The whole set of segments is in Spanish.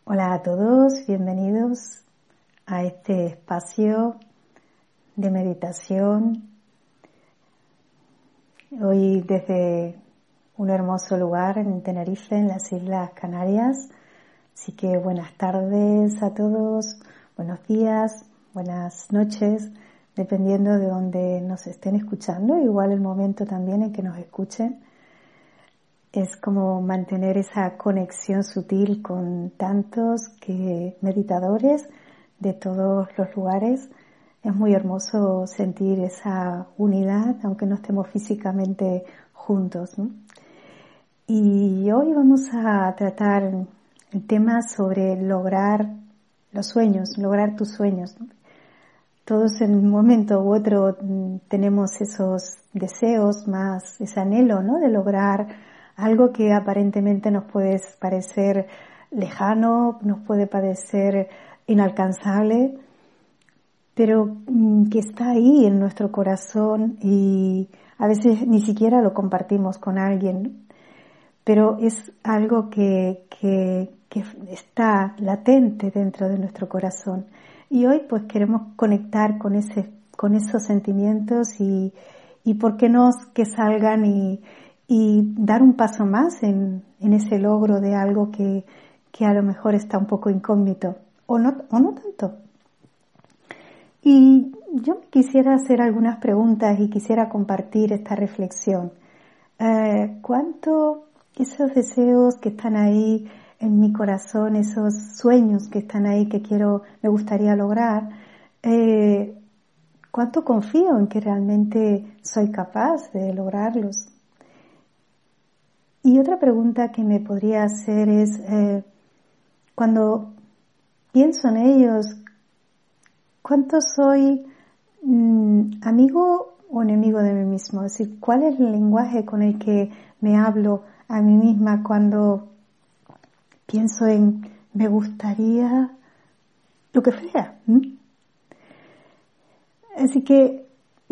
Hola a todos, bienvenidos a este espacio de meditación. Hoy desde un hermoso lugar en Tenerife, en las Islas Canarias. Así que buenas tardes a todos, buenos días, buenas noches, dependiendo de donde nos estén escuchando, igual el momento también en que nos escuchen. Es como mantener esa conexión sutil con tantos meditadores de todos los lugares. Es muy hermoso sentir esa unidad, aunque no estemos físicamente juntos, ¿no? Y hoy vamos a tratar el tema sobre lograr los sueños, lograr tus sueños, ¿no? Todos en un momento u otro tenemos esos deseos, más ese anhelo, ¿no? De lograr algo que aparentemente nos puede parecer lejano, nos puede parecer inalcanzable, pero que está ahí en nuestro corazón y a veces ni siquiera lo compartimos con alguien, ¿no? Pero es algo que está latente dentro de nuestro corazón. Y hoy pues queremos conectar con esos sentimientos y por qué no que salgan y dar un paso más en ese logro de algo que a lo mejor está un poco incógnito o no tanto. Y yo quisiera hacer algunas preguntas y quisiera compartir esta reflexión. ¿Cuánto esos deseos que están ahí en mi corazón, esos sueños que están ahí que me gustaría lograr, cuánto confío en que realmente soy capaz de lograrlos? Y otra pregunta que me podría hacer es, cuando pienso en ellos, ¿cuánto soy amigo o enemigo de mí mismo? Es decir, ¿cuál es el lenguaje con el que me hablo a mí misma cuando pienso en me gustaría lo que sea? Así que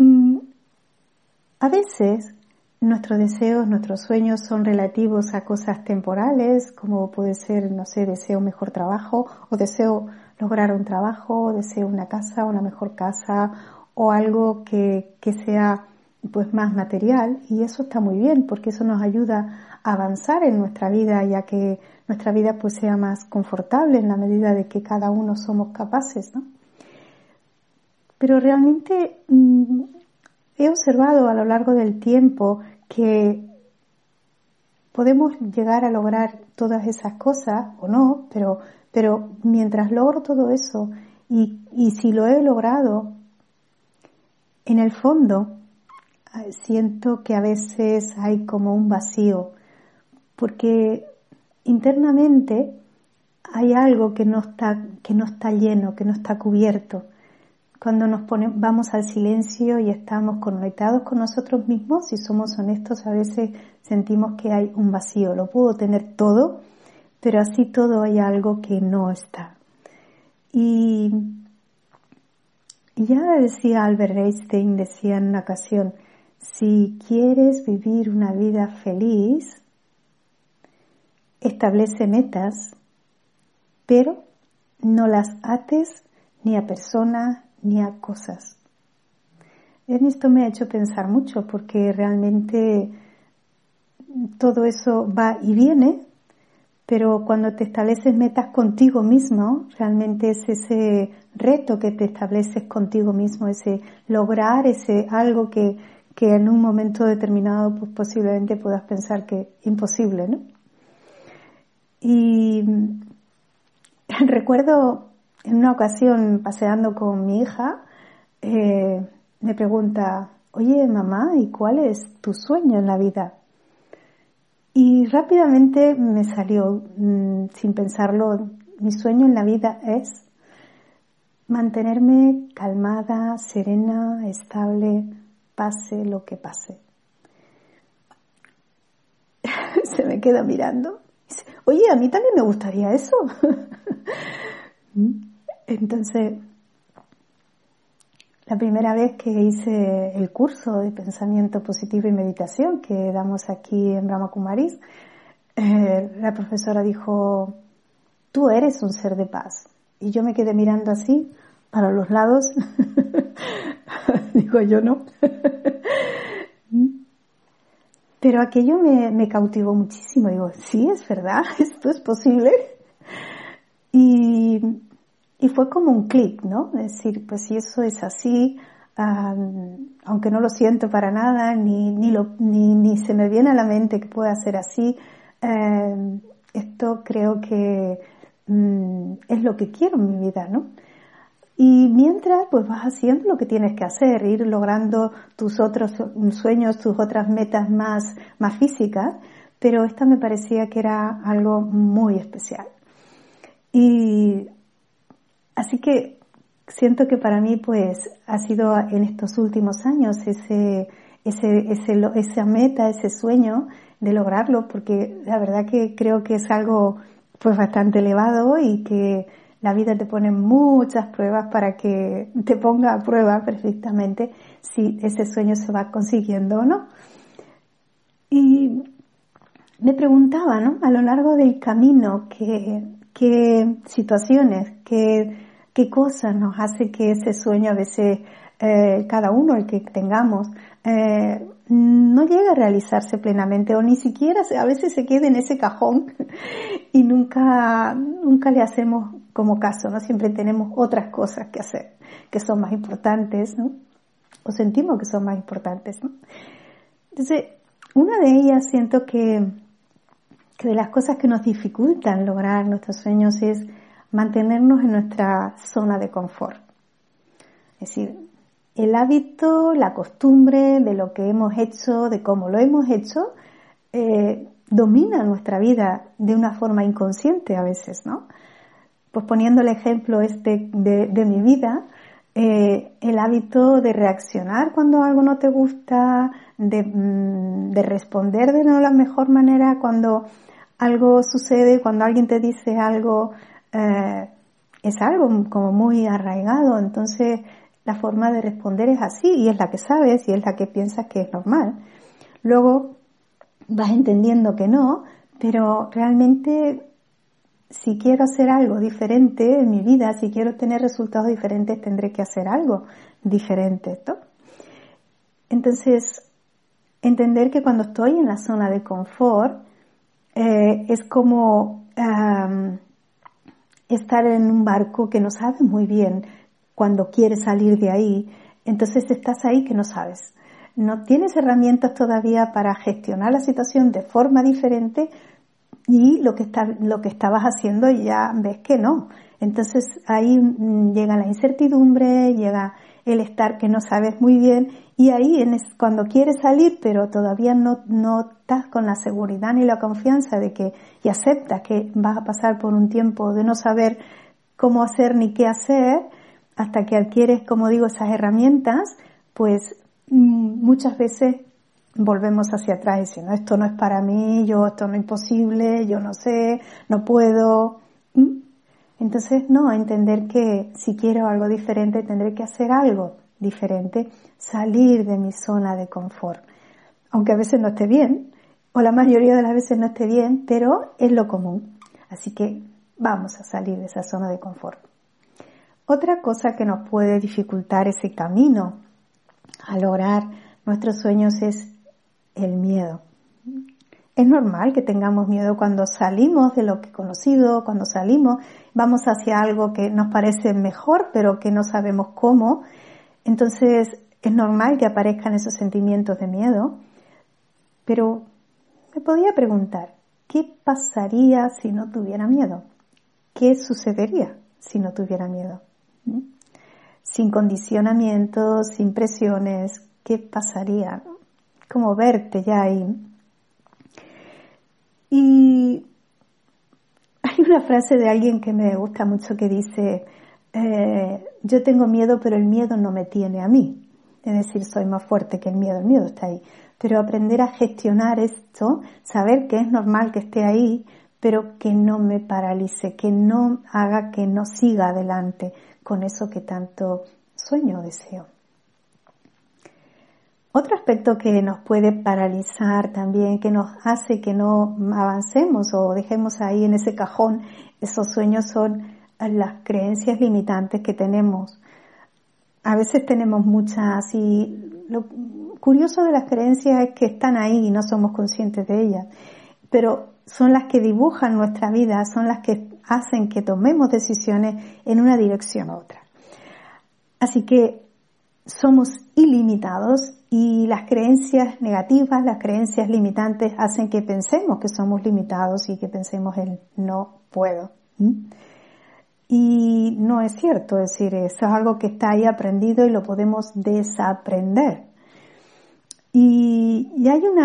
a veces nuestros deseos, nuestros sueños son relativos a cosas temporales, como puede ser, no sé, deseo un mejor trabajo, o deseo lograr un trabajo, o deseo una casa, una mejor casa, o algo que sea pues más material, y eso está muy bien, porque eso nos ayuda a avanzar en nuestra vida, ya que nuestra vida pues sea más confortable en la medida de que cada uno somos capaces, ¿no? Pero realmente he observado a lo largo del tiempo que podemos llegar a lograr todas esas cosas o no, pero mientras logro todo eso y si lo he logrado, en el fondo siento que a veces hay como un vacío, porque internamente hay algo que no está lleno, que no está cubierto. Cuando vamos al silencio y estamos conectados con nosotros mismos, si somos honestos, a veces sentimos que hay un vacío. Lo puedo tener todo, pero así todo hay algo que no está. Y ya decía Albert Einstein, decía en una ocasión, si quieres vivir una vida feliz, establece metas, pero no las ates ni a personas ni a cosas. En esto me ha hecho pensar mucho, porque realmente todo eso va y viene, pero cuando te estableces metas contigo mismo, realmente es ese reto que te estableces contigo mismo, ese lograr ese algo que en un momento determinado pues posiblemente puedas pensar que es imposible, ¿no? Y recuerdo en una ocasión paseando con mi hija, me pregunta, oye mamá, ¿y cuál es tu sueño en la vida? Y rápidamente me salió, sin pensarlo, mi sueño en la vida es mantenerme calmada, serena, estable, pase lo que pase. Se me queda mirando. Dice, oye, a mí también me gustaría eso. Entonces, la primera vez que hice el curso de pensamiento positivo y meditación que damos aquí en Brahma Kumaris, la profesora dijo, tú eres un ser de paz. Y yo me quedé mirando así, para los lados. Digo, yo no. Pero aquello me cautivó muchísimo. Digo, sí, es verdad, esto es posible. Y fue como un clic, ¿no? Es decir, pues si eso es así, aunque no lo siento para nada, ni se me viene a la mente que pueda ser así, esto creo que es lo que quiero en mi vida, ¿no? Y mientras, pues vas haciendo lo que tienes que hacer, ir logrando tus otros sueños, tus otras metas más físicas, pero esta me parecía que era algo muy especial. Y así que siento que para mí, pues, ha sido en estos últimos años esa meta, ese sueño de lograrlo, porque la verdad que creo que es algo, pues, bastante elevado y que la vida te pone muchas pruebas para que te ponga a prueba perfectamente si ese sueño se va consiguiendo o no. Y me preguntaba, ¿no? A lo largo del camino, qué situaciones, qué cosas nos hace que ese sueño a veces, cada uno, el que tengamos, no llegue a realizarse plenamente o ni siquiera a veces se quede en ese cajón y nunca le hacemos como caso, ¿no? Siempre tenemos otras cosas que hacer que son más importantes, ¿no? O sentimos que son más importantes, ¿no? Entonces, una de ellas siento que de las cosas que nos dificultan lograr nuestros sueños es mantenernos en nuestra zona de confort. Es decir, el hábito, la costumbre de lo que hemos hecho, de cómo lo hemos hecho, domina nuestra vida de una forma inconsciente a veces, ¿no? Pues poniendo el ejemplo de mi vida, el hábito de reaccionar cuando algo no te gusta, de responder de no la mejor manera cuando algo sucede, cuando alguien te dice algo, es algo como muy arraigado. Entonces la forma de responder es así y es la que sabes y es la que piensas que es normal. Luego vas entendiendo que no, pero realmente si quiero hacer algo diferente en mi vida, si quiero tener resultados diferentes, tendré que hacer algo diferente, ¿no? Entonces, entender que cuando estoy en la zona de confort, es como estar en un barco que no sabes muy bien cuando quieres salir de ahí. Entonces estás ahí que no sabes. No tienes herramientas todavía para gestionar la situación de forma diferente y lo que estabas haciendo ya ves que no. Entonces ahí llega la incertidumbre, llega el estar que no sabes muy bien y ahí cuando quieres salir pero todavía no estás con la seguridad ni la confianza de que y aceptas que vas a pasar por un tiempo de no saber cómo hacer ni qué hacer hasta que adquieres, como digo, esas herramientas, pues muchas veces volvemos hacia atrás diciendo esto no es para mí, esto no es imposible, yo no sé, no puedo. Entonces, no, entender que si quiero algo diferente tendré que hacer algo diferente, salir de mi zona de confort. Aunque a veces no esté bien, o la mayoría de las veces no esté bien, pero es lo común. Así que vamos a salir de esa zona de confort. Otra cosa que nos puede dificultar ese camino a lograr nuestros sueños es el miedo. Es normal que tengamos miedo cuando salimos de lo que conocido, cuando salimos, vamos hacia algo que nos parece mejor, pero que no sabemos cómo. Entonces, es normal que aparezcan esos sentimientos de miedo. Pero me podía preguntar, ¿qué pasaría si no tuviera miedo? ¿Qué sucedería si no tuviera miedo? Sin condicionamientos, sin presiones, ¿qué pasaría? Como verte ya ahí. Y hay una frase de alguien que me gusta mucho que dice, yo tengo miedo, pero el miedo no me tiene a mí. Es decir, soy más fuerte que el miedo está ahí. Pero aprender a gestionar esto, saber que es normal que esté ahí, pero que no me paralice, que no haga que no siga adelante con eso que tanto sueño o deseo. Otro aspecto que nos puede paralizar también, que nos hace que no avancemos o dejemos ahí en ese cajón esos sueños, son las creencias limitantes que tenemos. A veces tenemos muchas, y lo curioso de las creencias es que están ahí y no somos conscientes de ellas, pero son las que dibujan nuestra vida, son las que hacen que tomemos decisiones en una dirección u otra. Así que somos ilimitados y las creencias negativas, las creencias limitantes hacen que pensemos que somos limitados y que pensemos el no puedo. Y no es cierto, es decir, eso es algo que está ahí aprendido y lo podemos desaprender. Y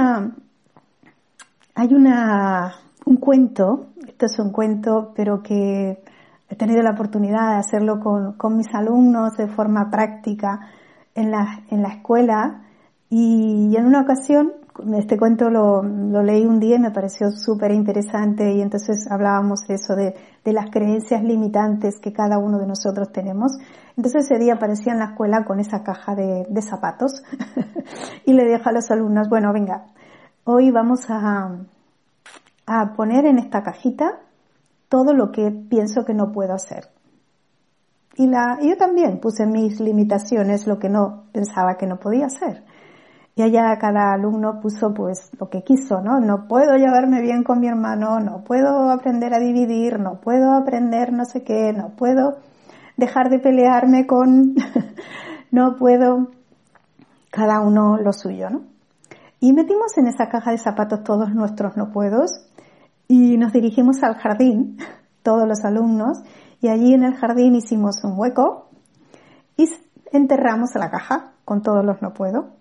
hay un cuento, esto es un cuento, pero que he tenido la oportunidad de hacerlo con mis alumnos de forma práctica en la escuela, y en una ocasión, este cuento lo leí un día y me pareció súper interesante, y entonces hablábamos de eso, de las creencias limitantes que cada uno de nosotros tenemos. Entonces ese día aparecía en la escuela con esa caja de zapatos y le dije a los alumnos, bueno, venga, hoy vamos a poner en esta cajita todo lo que pienso que no puedo hacer. Y yo también puse mis limitaciones, lo que no pensaba que no podía hacer. Y allá cada alumno puso pues lo que quiso, ¿no? No puedo llevarme bien con mi hermano, no puedo aprender a dividir, no puedo aprender no sé qué, no puedo dejar de pelearme con... no puedo... Cada uno lo suyo, ¿no? Y metimos en esa caja de zapatos todos nuestros no puedos y nos dirigimos al jardín, todos los alumnos, y allí en el jardín hicimos un hueco y enterramos la caja con todos los no puedo.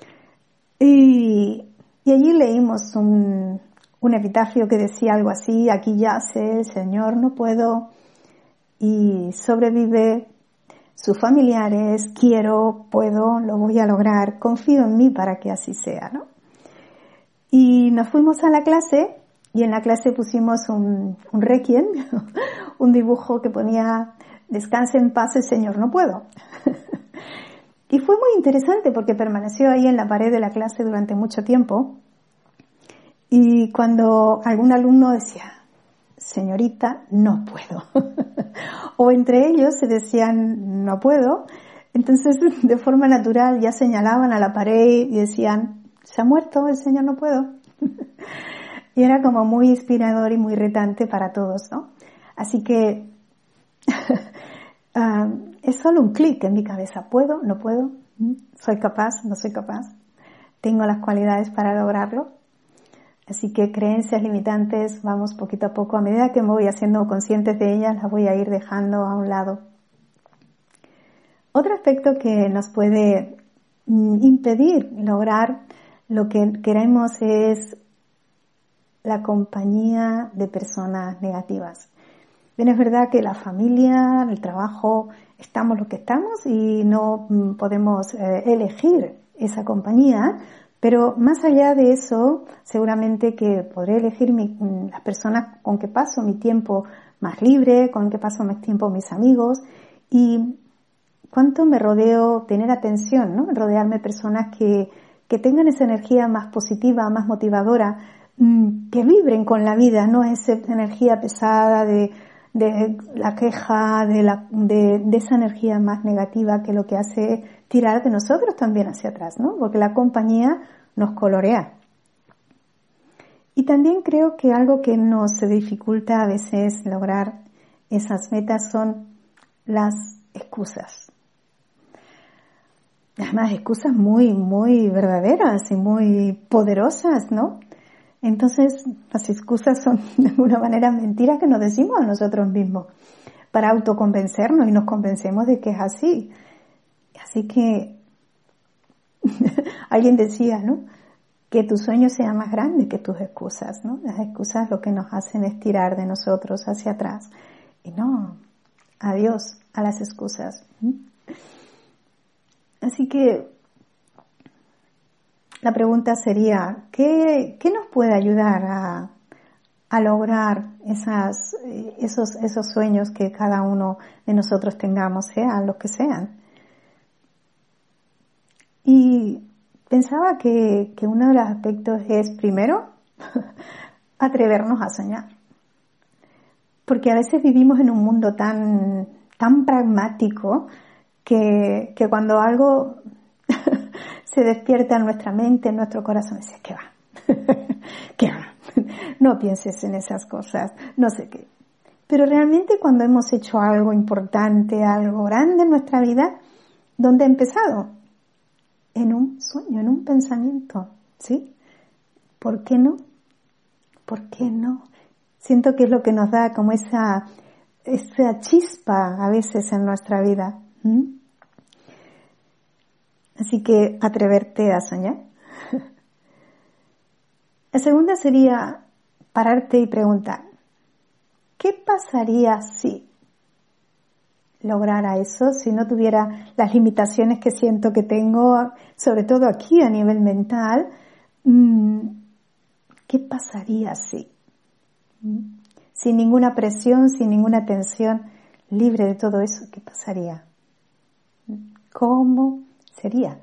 Y allí leímos un epitafio que decía algo así: aquí yace el Señor no puedo y sobrevive sus familiares, quiero, puedo, lo voy a lograr, confío en mí para que así sea, ¿no? Y nos fuimos a la clase y en la clase pusimos un requiem, un dibujo que ponía descanse en paz el Señor no puedo. Y fue muy interesante porque permaneció ahí en la pared de la clase durante mucho tiempo. Y cuando algún alumno decía, señorita, no puedo. O entre ellos se decían, no puedo. Entonces, de forma natural, ya señalaban a la pared y decían, se ha muerto el Señor no puedo. Y era como muy inspirador y muy retante para todos, ¿no? Así que es solo un clic en mi cabeza. ¿Puedo? ¿No puedo? ¿Soy capaz? ¿No soy capaz? ¿Tengo las cualidades para lograrlo? Así que creencias limitantes, vamos poquito a poco, a medida que me voy haciendo conscientes de ellas, las voy a ir dejando a un lado. Otro aspecto que nos puede impedir lograr lo que queremos es la compañía de personas negativas. Bien, es verdad que la familia, el trabajo, estamos lo que estamos y no podemos elegir esa compañía, pero más allá de eso, seguramente que podré elegir las personas con que paso mi tiempo más libre, con que paso más tiempo mis amigos, y cuánto me rodeo, tener atención, ¿no? Rodearme de personas que tengan esa energía más positiva, más motivadora, que vibren con la vida, no esa energía pesada de la queja, de esa energía más negativa que lo que hace es tirar de nosotros también hacia atrás, ¿no? Porque la compañía nos colorea. Y también creo que algo que nos dificulta a veces lograr esas metas son las excusas. Además, excusas muy, muy verdaderas y muy poderosas, ¿no? Entonces, las excusas son de alguna manera mentiras que nos decimos a nosotros mismos para autoconvencernos y nos convencemos de que es así. Así que alguien decía, ¿no? Que tu sueño sea más grande que tus excusas, ¿no? Las excusas lo que nos hacen es tirar de nosotros hacia atrás. Y no, adiós a las excusas. Así que la pregunta sería, ¿qué nos puede ayudar a lograr esos sueños que cada uno de nosotros tengamos, sean los que sean? Y pensaba que uno de los aspectos es, primero, atrevernos a soñar. Porque a veces vivimos en un mundo tan pragmático que cuando algo se despierta en nuestra mente, en nuestro corazón, dice, ¿qué va? ¿Qué va? No pienses en esas cosas, no sé qué. Pero realmente cuando hemos hecho algo importante, algo grande en nuestra vida, ¿dónde ha empezado? En un sueño, en un pensamiento, ¿sí? ¿Por qué no? ¿Por qué no? Siento que es lo que nos da como esa chispa a veces en nuestra vida. Así que atreverte a soñar. La segunda sería pararte y preguntar, ¿qué pasaría si lograra eso, si no tuviera las limitaciones que siento que tengo, sobre todo aquí a nivel mental? ¿Qué pasaría si? Sin ninguna presión, sin ninguna tensión, libre de todo eso, ¿qué pasaría? ¿Cómo sería?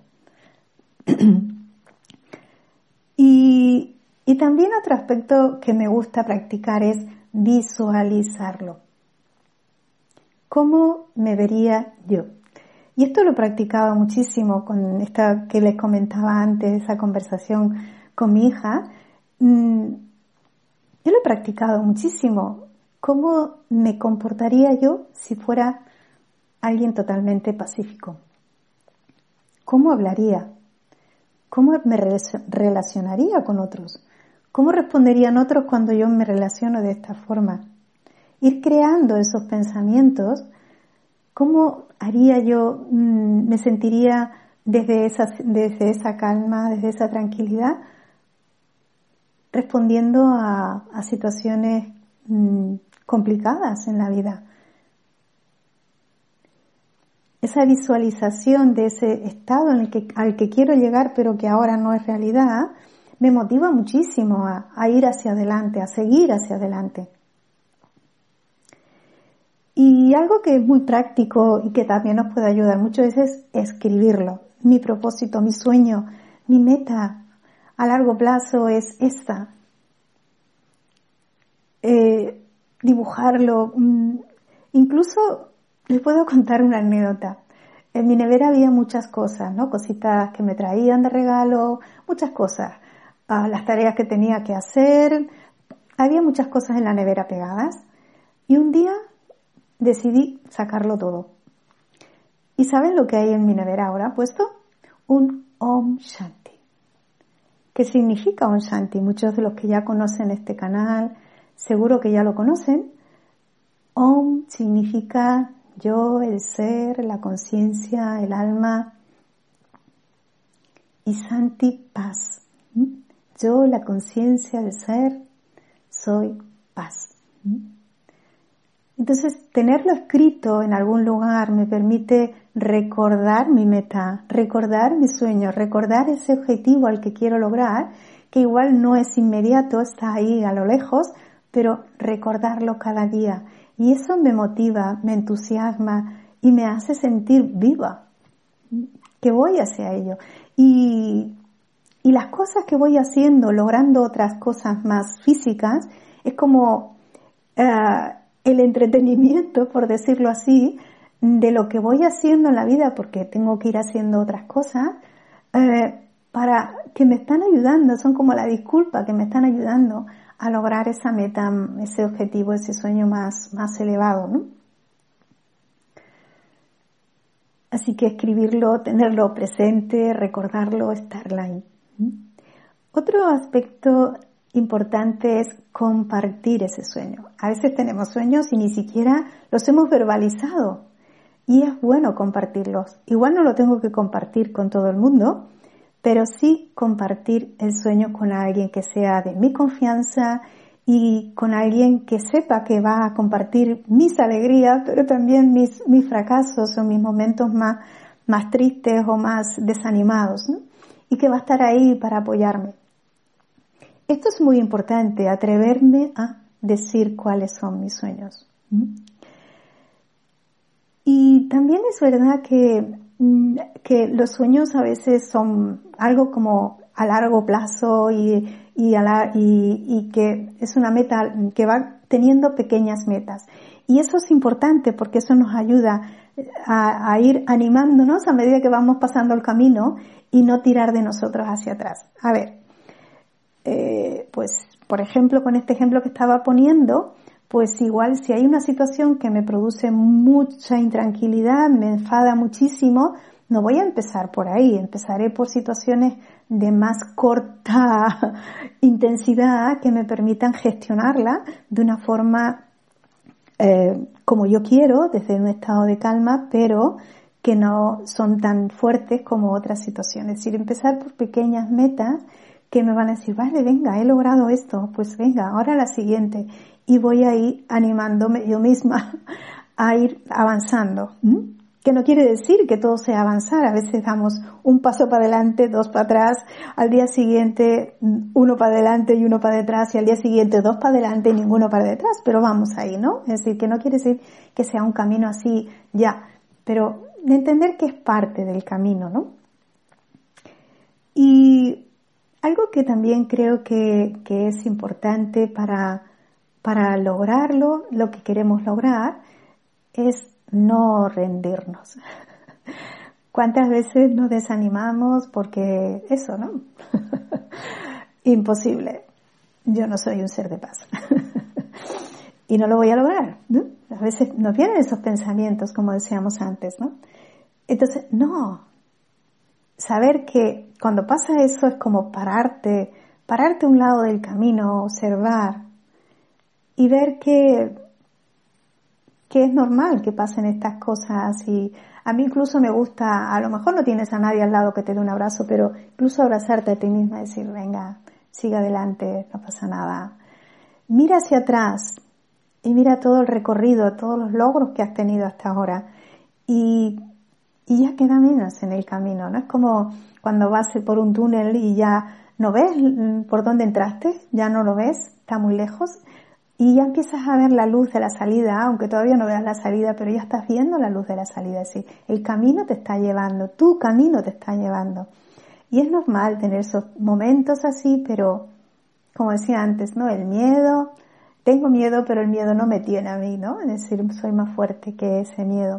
Y también otro aspecto que me gusta practicar es visualizarlo. ¿Cómo me vería yo? Y esto lo practicaba muchísimo con esta que les comentaba antes, esa conversación con mi hija. Yo lo he practicado muchísimo. ¿Cómo me comportaría yo si fuera alguien totalmente pacífico? ¿Cómo hablaría? ¿Cómo me relacionaría con otros? ¿Cómo responderían otros cuando yo me relaciono de esta forma? Ir creando esos pensamientos, ¿cómo haría yo, me sentiría desde esa calma, desde esa tranquilidad, respondiendo a situaciones complicadas en la vida? Esa visualización de ese estado al que quiero llegar pero que ahora no es realidad, me motiva muchísimo a ir hacia adelante, a seguir hacia adelante. Y algo que es muy práctico y que también nos puede ayudar mucho es escribirlo. Mi propósito, mi sueño, mi meta a largo plazo es esta. Dibujarlo. Incluso les puedo contar una anécdota. En mi nevera había muchas cosas, ¿no? Cositas que me traían de regalo, muchas cosas. Las tareas que tenía que hacer. Había muchas cosas en la nevera pegadas. Y un día decidí sacarlo todo. ¿Y saben lo que hay en mi nevera ahora puesto? Un Om Shanti. ¿Qué significa Om Shanti? Muchos de los que ya conocen este canal seguro que ya lo conocen. Om significa yo, el ser, la conciencia, el alma. Y Shanti, paz. Yo, la conciencia, el ser, soy paz. Entonces, tenerlo escrito en algún lugar me permite recordar mi meta, recordar mi sueño, recordar ese objetivo al que quiero lograr, que igual no es inmediato, está ahí a lo lejos, pero recordarlo cada día. Y eso me motiva, me entusiasma y me hace sentir viva, que voy hacia ello. Y las cosas que voy haciendo, logrando otras cosas más físicas, es como el entretenimiento, por decirlo así, de lo que voy haciendo en la vida, porque tengo que ir haciendo otras cosas, para que me están ayudando, son como la disculpa que me están ayudando a lograr esa meta, ese objetivo, ese sueño más elevado, ¿no? Así que escribirlo, tenerlo presente, recordarlo, estar ahí. Otro aspecto importante es compartir ese sueño. A veces tenemos sueños y ni siquiera los hemos verbalizado. Y es bueno compartirlos. Igual no lo tengo que compartir con todo el mundo, pero sí compartir el sueño con alguien que sea de mi confianza y con alguien que sepa que va a compartir mis alegrías, pero también mis fracasos o mis momentos más tristes o más desanimados, ¿no? Y que va a estar ahí para apoyarme. Esto es muy importante, atreverme a decir cuáles son mis sueños. Y Y también es verdad que los sueños a veces son algo como a largo plazo y que es una meta que va teniendo pequeñas metas. Y eso es importante porque eso nos ayuda a ir animándonos a medida que vamos pasando el camino y no tirar de nosotros hacia atrás. A ver, pues por ejemplo, con este ejemplo que estaba poniendo, pues igual si hay una situación que me produce mucha intranquilidad, me enfada muchísimo, no voy a empezar por ahí, empezaré por situaciones de más corta intensidad que me permitan gestionarla de una forma como yo quiero, desde un estado de calma, pero que no son tan fuertes como otras situaciones. Es decir, empezar por pequeñas metas que me van a decir, vale, venga, he logrado esto, pues venga, ahora la siguiente. Y voy a ir animándome yo misma a ir avanzando. Que no quiere decir que todo sea avanzar. A veces damos un paso para adelante, dos para atrás, al día siguiente uno para adelante y uno para detrás, y al día siguiente dos para adelante y ninguno para detrás, pero vamos ahí, ¿no? Es decir, que no quiere decir que sea un camino así ya, pero de entender que es parte del camino, ¿no? Y algo que también creo que es importante para lograrlo, lo que queremos lograr, es no rendirnos. ¿Cuántas veces nos desanimamos porque eso, no? Imposible. Yo no soy un ser de paz. Y no lo voy a lograr, ¿no? A veces nos vienen esos pensamientos, como decíamos antes, ¿no? Entonces, no. Saber que cuando pasa eso es como pararte a un lado del camino, observar y ver que es normal que pasen estas cosas. Y a mí incluso me gusta, a lo mejor no tienes a nadie al lado que te dé un abrazo, pero incluso abrazarte a ti misma y decir, venga, sigue adelante, no pasa nada. Mira hacia atrás y mira todo el recorrido, todos los logros que has tenido hasta ahora y ya queda menos en el camino, ¿no? Es como cuando vas por un túnel y ya no ves por dónde entraste, ya no lo ves, está muy lejos. Y ya empiezas a ver la luz de la salida, aunque todavía no veas la salida, pero ya estás viendo la luz de la salida. Es decir, el camino te está llevando, tu camino te está llevando. Y es normal tener esos momentos así, pero como decía antes, ¿no? El miedo, tengo miedo, pero el miedo no me tiene a mí, ¿no? Es decir, soy más fuerte que ese miedo.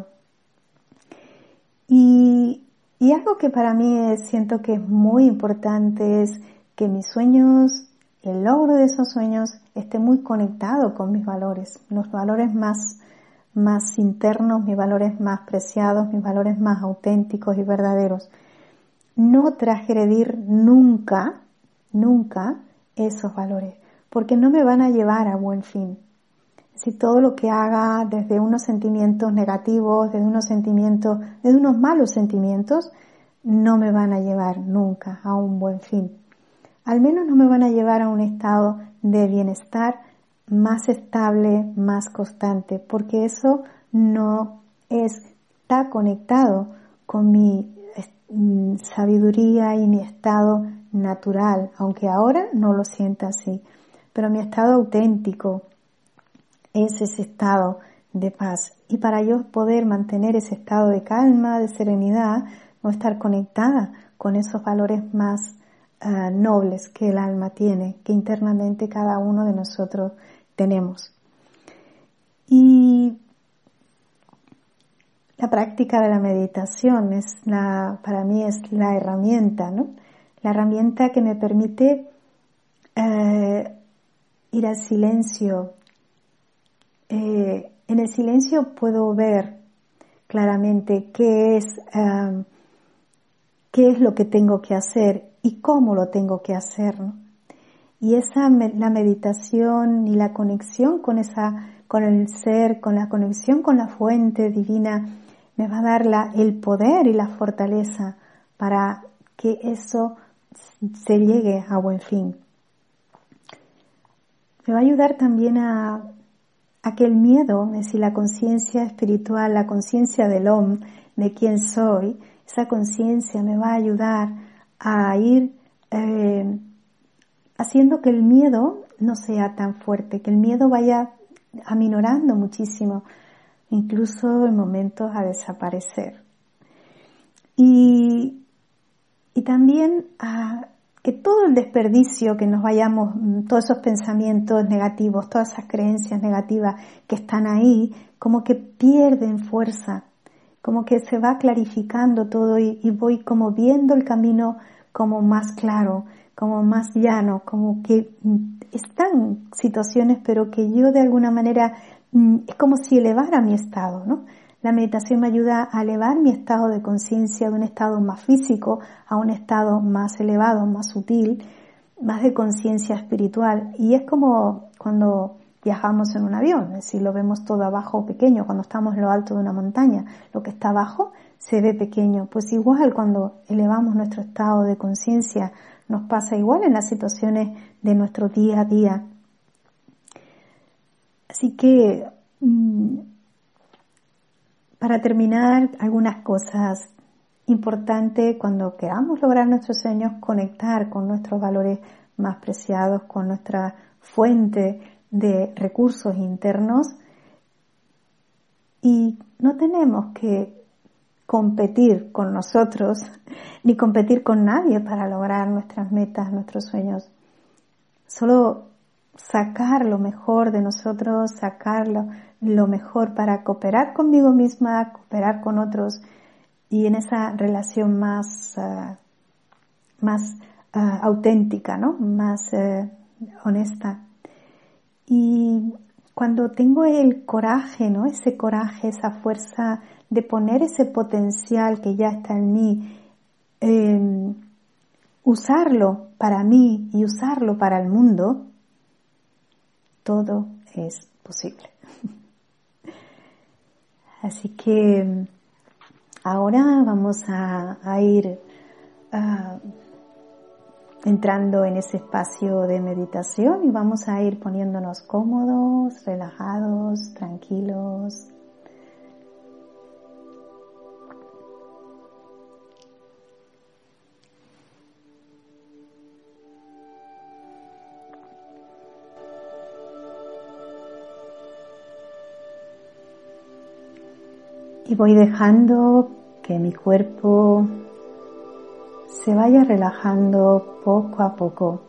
Y algo que para mí siento que es muy importante es que mis sueños, el logro de esos sueños esté muy conectado con mis valores, los valores más internos, mis valores más preciados, mis valores más auténticos y verdaderos. No transgredir nunca esos valores, porque no me van a llevar a buen fin. Si todo lo que haga desde unos sentimientos negativos, desde unos malos sentimientos, no me van a llevar nunca a un buen fin. Al menos no me van a llevar a un estado de bienestar más estable, más constante, porque eso no está conectado con mi sabiduría y mi estado natural, aunque ahora no lo sienta así. Pero mi estado auténtico es ese estado de paz. Y para yo poder mantener ese estado de calma, de serenidad, no estar conectada con esos valores más nobles que el alma tiene, que internamente cada uno de nosotros tenemos. Y la práctica de la meditación para mí es la herramienta, ¿no? La herramienta que me permite ir al silencio. En el silencio puedo ver claramente qué es lo que tengo que hacer y cómo lo tengo que hacer, ¿no? Y la meditación y la conexión con el ser, con la conexión con la fuente divina, me va a dar el poder y la fortaleza para que eso se llegue a buen fin. Me va a ayudar también a que el miedo, es decir, la conciencia espiritual, la conciencia del Om, de quién soy, esa conciencia me va a ayudar a ir haciendo que el miedo no sea tan fuerte, que el miedo vaya aminorando muchísimo, incluso en momentos a desaparecer. Y también a que todo el desperdicio que nos vayamos, todos esos pensamientos negativos, todas esas creencias negativas que están ahí, como que pierden fuerza, como que se va clarificando todo y voy como viendo el camino como más claro, como más llano, como que están situaciones, pero que yo de alguna manera es como si elevara mi estado, ¿no? La meditación me ayuda a elevar mi estado de conciencia de un estado más físico a un estado más elevado, más sutil, más de conciencia espiritual. Y es como cuando viajamos en un avión, es decir, lo vemos todo abajo pequeño, cuando estamos en lo alto de una montaña, lo que está abajo se ve pequeño. Pues igual cuando elevamos nuestro estado de conciencia, nos pasa igual en las situaciones de nuestro día a día. Así que, para terminar, algunas cosas importantes cuando queramos lograr nuestros sueños, conectar con nuestros valores más preciados, con nuestra fuente de recursos internos, y no tenemos que competir con nosotros ni competir con nadie para lograr nuestras metas, nuestros sueños. Solo sacar lo mejor de nosotros, sacar lo mejor para cooperar conmigo misma, cooperar con otros y en esa relación más auténtica, ¿no? Más honesta. Y cuando tengo el coraje, ¿no? Ese coraje, esa fuerza de poner ese potencial que ya está en mí, usarlo para mí y usarlo para el mundo, todo es posible. Así que ahora vamos a ir entrando en ese espacio de meditación y vamos a ir poniéndonos cómodos, relajados, tranquilos. Y voy dejando que mi cuerpo se vaya relajando poco a poco.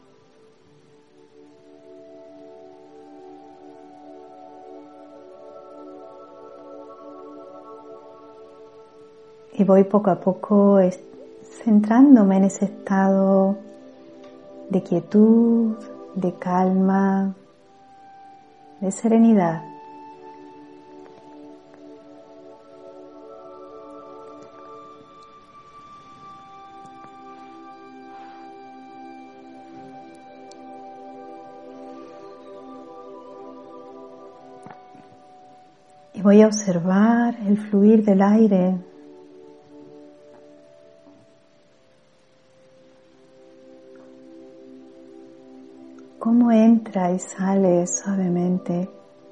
Y voy poco a poco centrándome en ese estado de quietud, de calma, de serenidad. Y voy a observar el fluir del aire. Cómo entra y sale suavemente.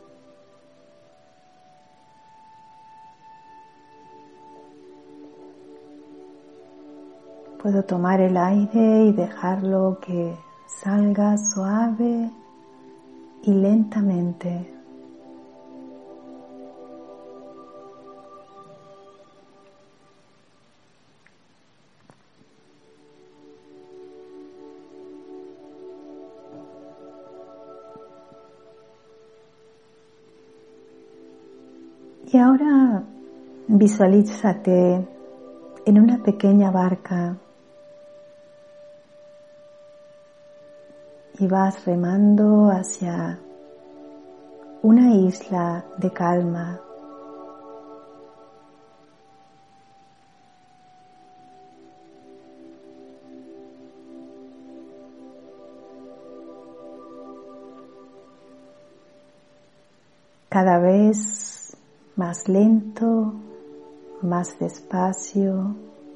Puedo tomar el aire y dejarlo que salga suave y lentamente. Y ahora visualízate en una pequeña barca y vas remando hacia una isla de calma. Cada vez más lento, más despacio.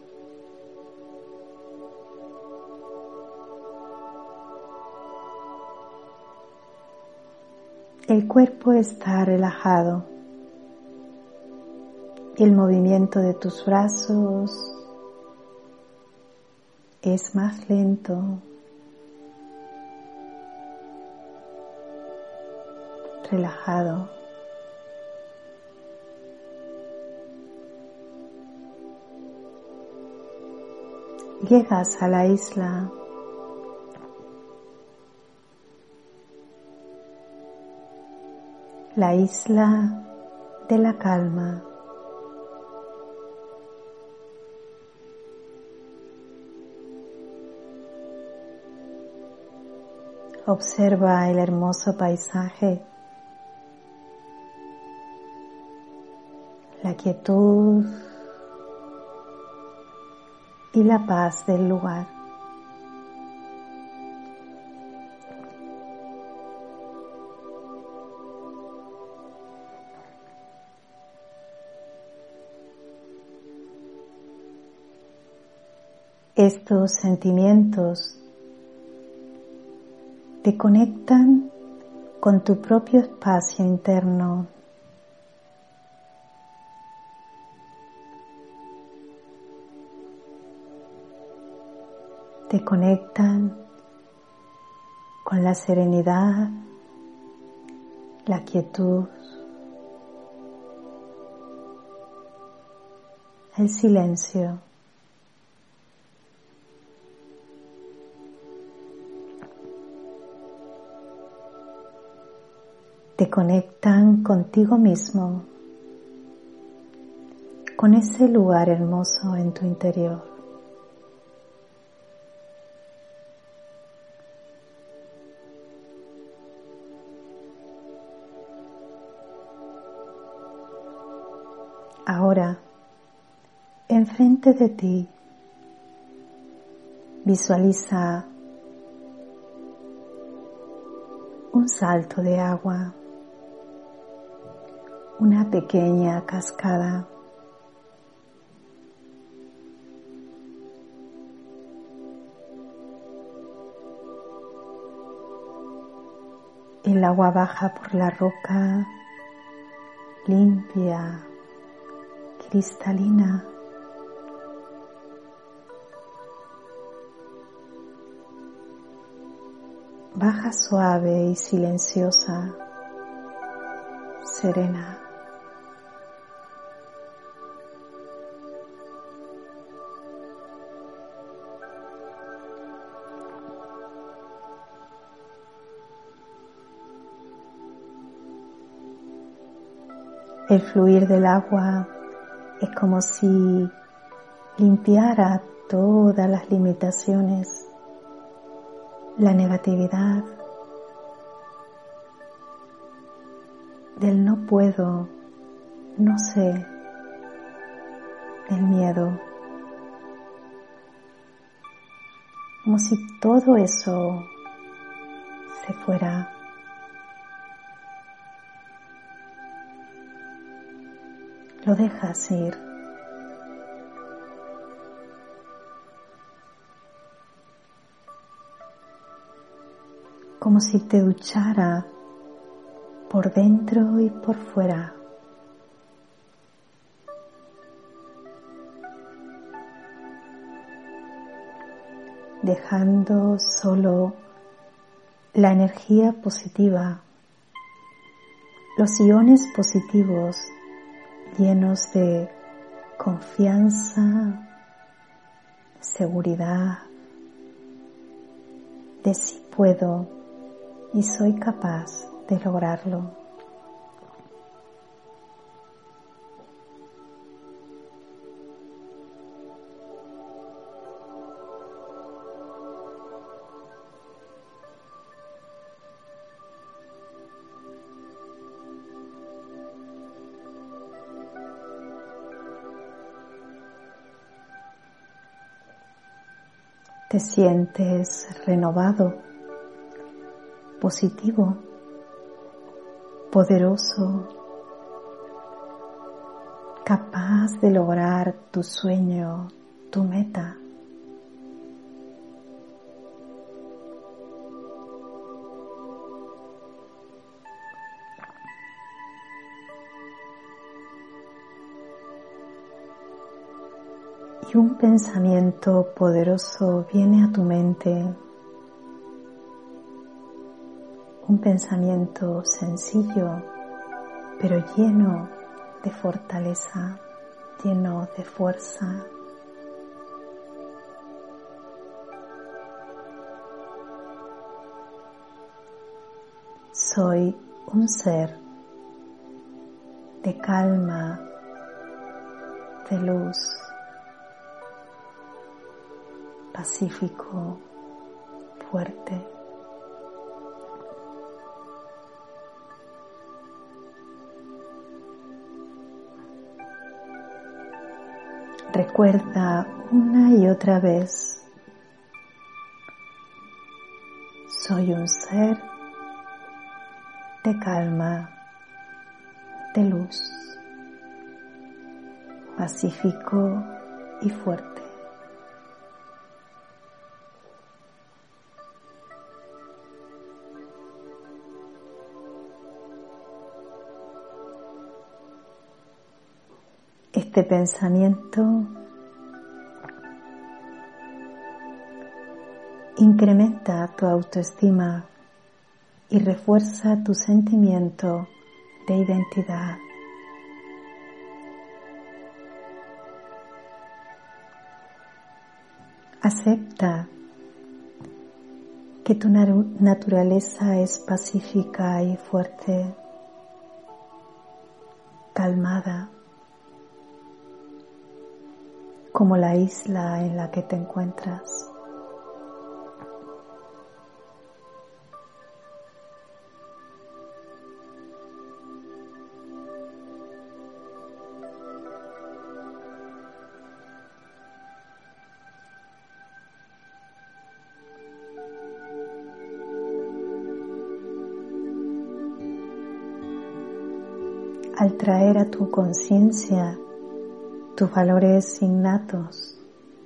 El cuerpo está relajado. El movimiento de tus brazos es más lento. Relajado. llegas a la isla. La isla de la calma. Observa el hermoso paisaje, la quietud y la paz del lugar. Estos sentimientos te conectan con tu propio espacio interno. Te conectan con la serenidad, la quietud, el silencio. Te conectan contigo mismo, con ese lugar hermoso en tu interior. Ahora, enfrente de ti, visualiza un salto de agua, una pequeña cascada. El agua baja por la roca, limpia, cristalina. Baja suave y silenciosa, serena. El fluir del agua es como si limpiara todas las limitaciones, la negatividad del no puedo, no sé, del miedo. Como si todo eso se fuera. Lo dejas ir. Como si te duchara por dentro y por fuera. Dejando solo la energía positiva, los iones positivos llenos de confianza, seguridad, de sí puedo y soy capaz de lograrlo. Te sientes renovado, positivo, poderoso, capaz de lograr tu sueño, tu meta. Y un pensamiento poderoso viene a tu mente, un pensamiento sencillo, pero lleno de fortaleza, lleno de fuerza. soy un ser de calma, de luz, pacífico, fuerte. Recuerda una y otra vez: soy un ser de calma, de luz, pacífico y fuerte. Este pensamiento incrementa tu autoestima y refuerza tu sentimiento de identidad. Acepta que tu naturaleza es pacífica y fuerte, calmada, como la isla en la que te encuentras. Al traer a tu conciencia tus valores innatos,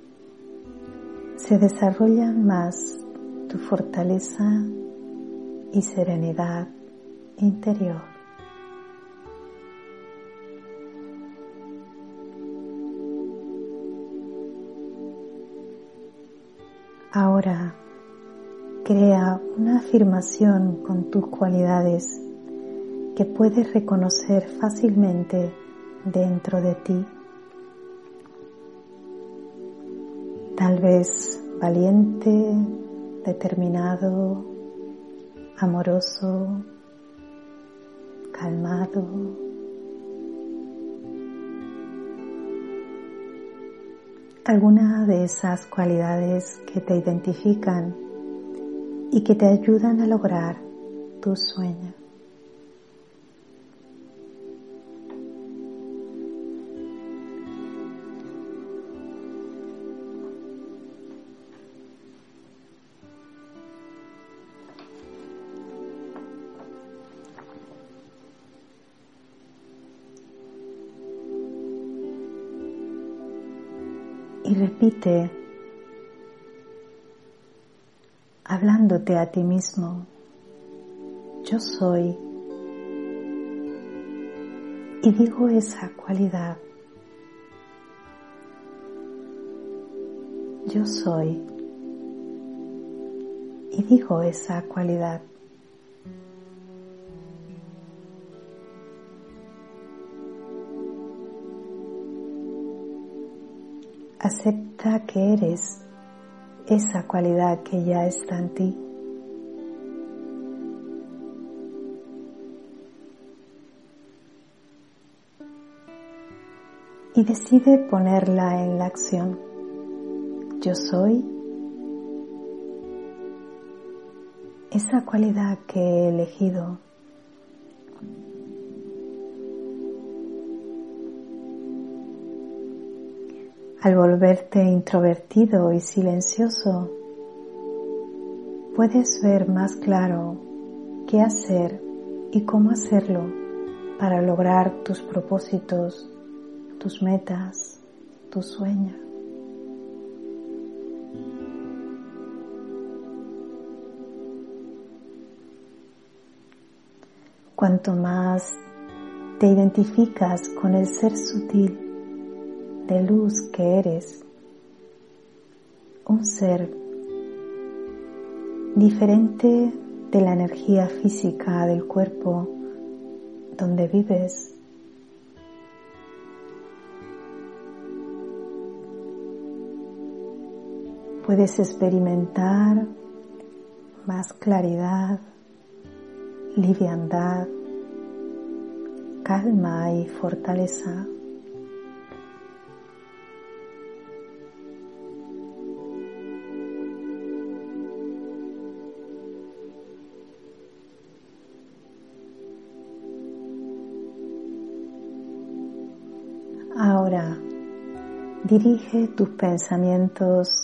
se desarrollan más tu fortaleza y serenidad interior. Ahora crea una afirmación con tus cualidades que puedes reconocer fácilmente dentro de ti. Tal vez valiente, determinado, amoroso, calmado. Alguna de esas cualidades que te identifican y que te ayudan a lograr tus sueños. Y repite, hablándote a ti mismo: yo soy. Y digo esa cualidad: yo soy. Y digo esa cualidad: acepta que eres esa cualidad que ya está en ti. Y decide ponerla en la acción. Yo soy esa cualidad que he elegido. Al volverte introvertido y silencioso, puedes ver más claro qué hacer y cómo hacerlo para lograr tus propósitos, tus metas, tus sueños. Cuanto más te identificas con el ser sutil de luz que eres, un ser diferente de la energía física del cuerpo donde vives, puedes experimentar más claridad, liviandad, calma y fortaleza. Ahora, dirige tus pensamientos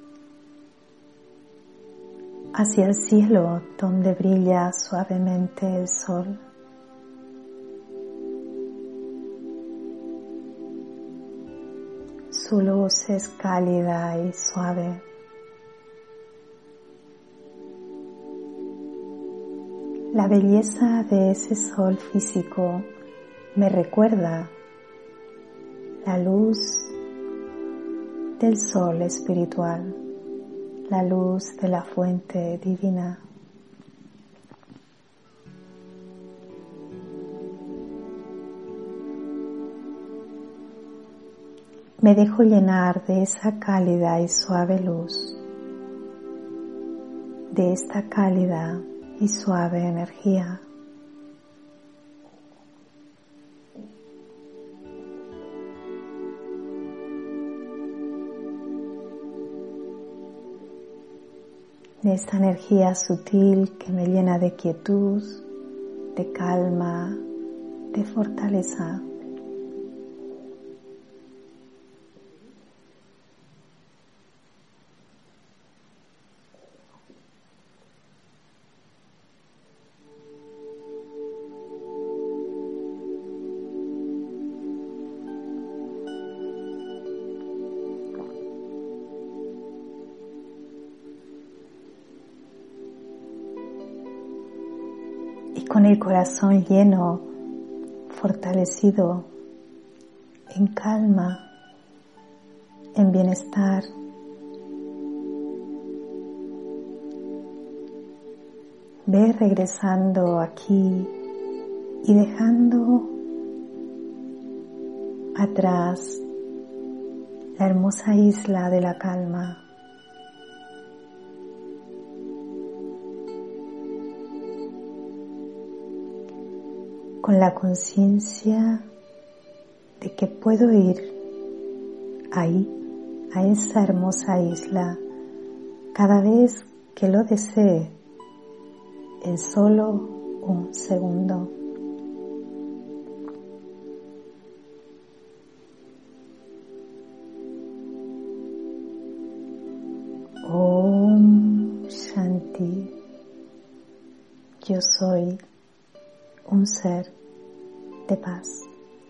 hacia el cielo donde brilla suavemente el sol. Su luz es cálida y suave. La belleza de ese sol físico me recuerda la luz del sol espiritual, la luz de la fuente divina. Me dejo llenar de esa cálida y suave luz, de esta cálida y suave energía. De esta energía sutil que me llena de quietud, de calma, de fortaleza. Y con el corazón lleno, fortalecido, en calma, en bienestar, ve regresando aquí y dejando atrás la hermosa isla de la calma. Con la conciencia de que puedo ir ahí, a esa hermosa isla, cada vez que lo desee, en solo un segundo. Om Shanti. Yo soy un ser de paz.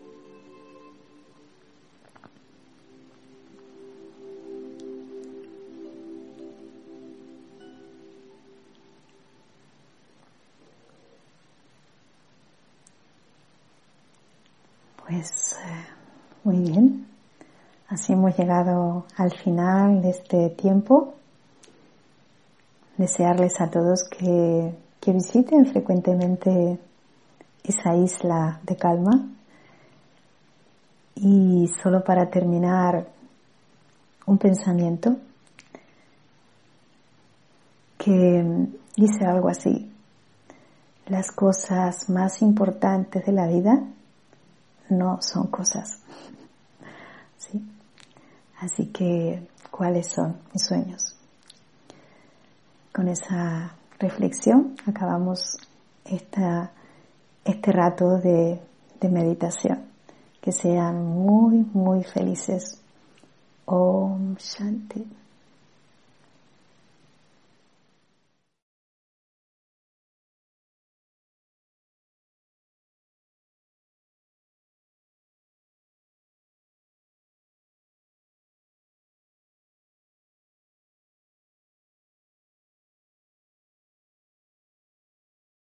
Pues muy bien, así hemos llegado al final de este tiempo. Desearles a todos que visiten frecuentemente esa isla de calma. Y solo para terminar, un pensamiento que dice algo así: las cosas más importantes de la vida no son cosas. ¿Sí? Así que, ¿cuáles son mis sueños? Con esa reflexión acabamos este rato de meditación. Que sean muy, muy felices. Om Shanti.